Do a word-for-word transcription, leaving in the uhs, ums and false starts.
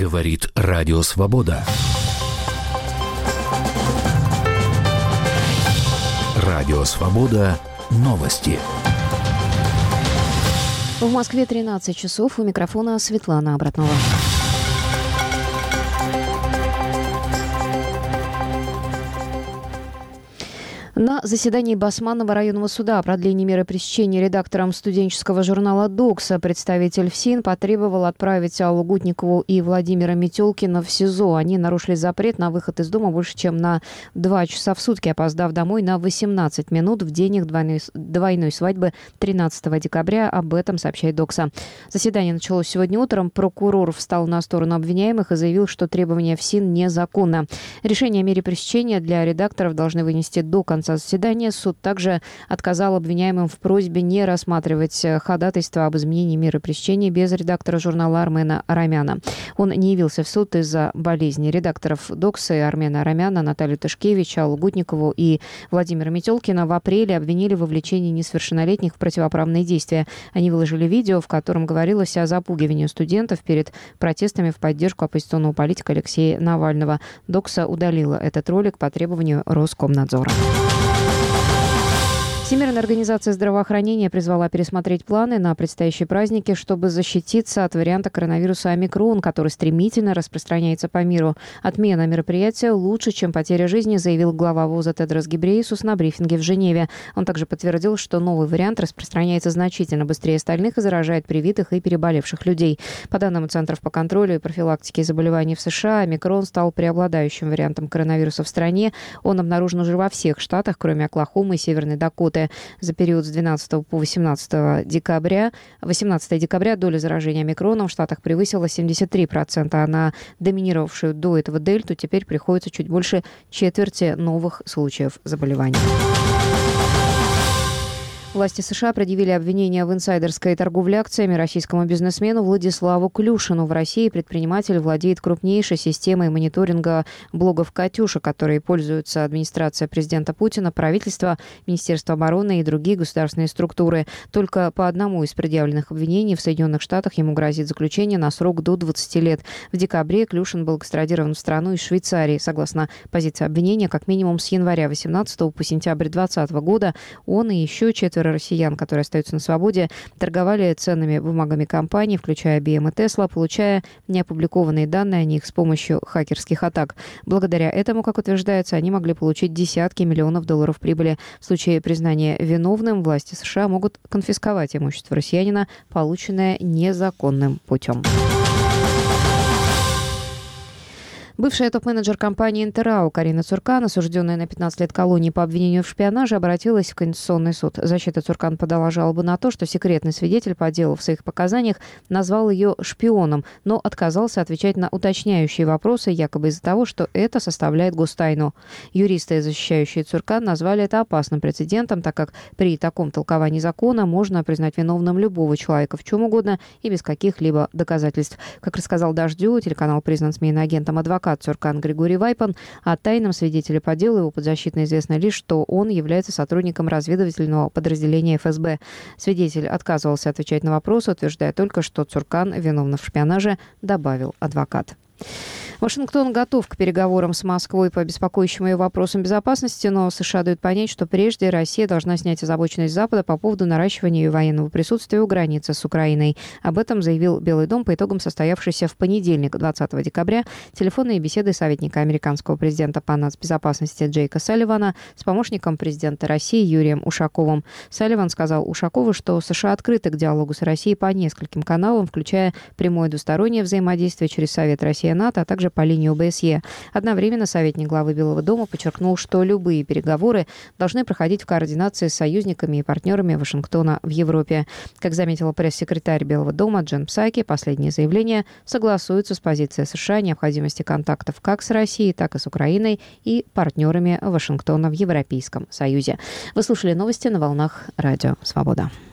Говорит Радио Свобода. Радио Свобода. Новости. В Москве тринадцать часов. У микрофона Светлана Обратнова. На заседании Басманного районного суда о продлении меры пресечения редактором студенческого журнала «Докса» представитель ФСИН потребовал отправить Аллу Гутникову и Владимира Метелкина в СИЗО. Они нарушили запрет на выход из дома больше, чем на два часа в сутки, опоздав домой на восемнадцать минут в день их двойной, двойной свадьбы тринадцатого декабря. Об этом сообщает «Докса». Заседание началось сегодня утром. Прокурор встал на сторону обвиняемых и заявил, что требования ФСИН незаконно. Решение о мере пресечения для редакторов должны вынести до конца заседания. Суд также отказал обвиняемым в просьбе не рассматривать ходатайство об изменении меры пресечения без редактора журнала Армена Арамяна. Он не явился в суд из-за болезни. Редакторов «Докса» Армена Арамяна, Наталью Тышкевич, Аллу Гутникову и Владимира Метелкина в апреле обвинили в вовлечении несовершеннолетних в противоправные действия. Они выложили видео, в котором говорилось о запугивании студентов перед протестами в поддержку оппозиционного политика Алексея Навального. «Докса» удалила этот ролик по требованию Роскомнадзора. Всемирная организация здравоохранения призвала пересмотреть планы на предстоящие праздники, чтобы защититься от варианта коронавируса омикрон, который стремительно распространяется по миру. Отмена мероприятия лучше, чем потеря жизни, заявил глава ВОЗа Тедрос Гебрейесус на брифинге в Женеве. Он также подтвердил, что новый вариант распространяется значительно быстрее остальных и заражает привитых и переболевших людей. По данным Центров по контролю и профилактике заболеваний в США, омикрон стал преобладающим вариантом коронавируса в стране. Он обнаружен уже во всех штатах, кроме Оклахомы и Северной Дакоты. За период с двенадцатого по восемнадцатое декабря, восемнадцатое декабря доля заражения омикроном в Штатах превысила семьдесят три процента, а на доминировавшую до этого дельту теперь приходится чуть больше четверти новых случаев заболевания. Власти США предъявили обвинения в инсайдерской торговле акциями российскому бизнесмену Владиславу Клюшину. В России предприниматель владеет крупнейшей системой мониторинга блогов «Катюша», которой пользуются администрация президента Путина, правительство, Министерство обороны и другие государственные структуры. Только по одному из предъявленных обвинений в Соединенных Штатах ему грозит заключение на срок до двадцати лет. В декабре Клюшин был экстрадирован в страну из Швейцарии. Согласно позиции обвинения, как минимум с января восемнадцатого по сентябрь двадцатого года он и еще четверо россиян, которые остаются на свободе, торговали ценными бумагами компаний, включая би эм и Tesla, получая неопубликованные данные о них с помощью хакерских атак. Благодаря этому, как утверждается, они могли получить десятки миллионов долларов прибыли. В случае признания виновным власти США могут конфисковать имущество россиянина, полученное незаконным путем. Бывшая топ-менеджер компании «Интеррау» Карина Цуркан, осужденная на пятнадцать лет колонии по обвинению в шпионаже, обратилась в Конституционный суд. Защита Цуркан подала жалобу на то, что секретный свидетель по делу в своих показаниях назвал ее шпионом, но отказался отвечать на уточняющие вопросы, якобы из-за того, что это составляет гостайну. Юристы, защищающие Цуркан, назвали это опасным прецедентом, так как при таком толковании закона можно признать виновным любого человека в чем угодно и без каких-либо доказательств. Как рассказал «Дождю», телеканал признан СМИ агентом адвокат Цуркан Григорий Вайпан, о тайном свидетеле по делу его подзащитно известно лишь, что он является сотрудником разведывательного подразделения эф эс бэ. Свидетель отказывался отвечать на вопросы, утверждая только, что Цуркан виновна в шпионаже, добавил адвокат. Вашингтон готов к переговорам с Москвой по беспокоящим ее вопросам безопасности, но США дают понять, что прежде Россия должна снять озабоченность Запада по поводу наращивания ее военного присутствия у границы с Украиной. Об этом заявил Белый дом по итогам состоявшейся в понедельник, двадцатого декабря, телефонной беседы советника американского президента по нацбезопасности Джейка Салливана с помощником президента России Юрием Ушаковым. Салливан сказал Ушакову, что США открыты к диалогу с Россией по нескольким каналам, включая прямое двустороннее взаимодействие через Совет Россия-НАТО, а также по линии о бэ эс е. Одновременно советник главы Белого дома подчеркнул, что любые переговоры должны проходить в координации с союзниками и партнерами Вашингтона в Европе. Как заметила пресс-секретарь Белого дома Джен Псаки, последние заявления согласуются с позицией США о необходимости контактов как с Россией, так и с Украиной и партнерами Вашингтона в Европейском Союзе. Вы слушали новости на волнах Радио Свобода.